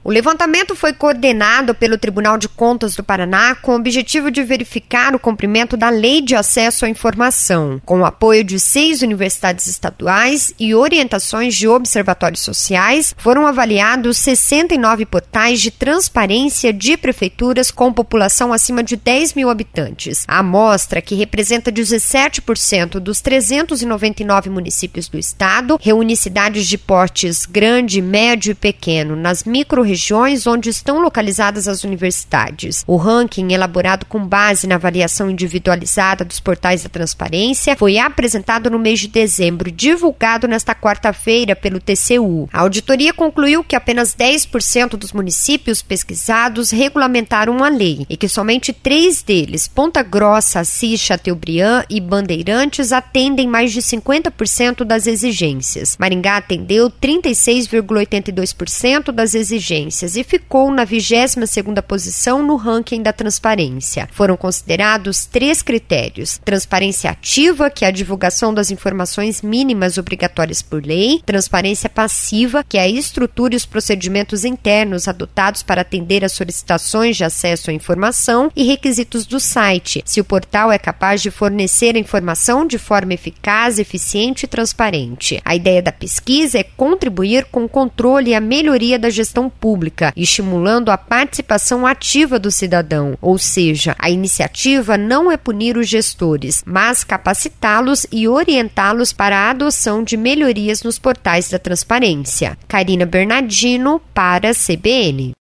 O levantamento foi coordenado pelo Tribunal de Contas do Paraná com o objetivo de verificar o cumprimento da Lei de Acesso à Informação, com o apoio de 6 universidades estaduais e orientações de observatórios sociais. Foram avaliados 69 portais de transparência de prefeituras com população acima de 10 mil habitantes. A amostra, que representa 17% dos 399 municípios do estado, reúne cidades de portes grande, médio e pequeno nas micro-regiões onde estão localizadas as universidades. O ranking, elaborado com base na avaliação individualizada dos portais da transparência, foi apresentado no mês de dezembro e divulgado nesta quarta-feira pelo TCU. A auditoria concluiu que apenas 10% dos municípios pesquisados regulamentaram a lei e que somente 3 deles, Ponta Grossa, Assis, Chateaubriand e Bandeirantes, atendem mais de 50% das exigências. Maringá atendeu 36,82% das exigências e ficou na 22ª posição no ranking da transparência. Foram considerados 3 critérios: transparência ativa, que é a divulgação das informações mínimas obrigatórias por lei; transparência passiva, que é a estrutura e os procedimentos internos adotados para atender às solicitações de acesso à informação; e requisitos do site, se o portal é capaz de fornecer a informação de forma eficaz, eficiente e transparente. A ideia da pesquisa é contribuir com o controle e a melhoria da gestão pública, estimulando a participação ativa do cidadão, ou seja, a iniciativa não é punir os gestores, mas capacitá-los e orientá-los para a adoção de melhorias nos portais da transparência. Karina Bernardino, para a CBN.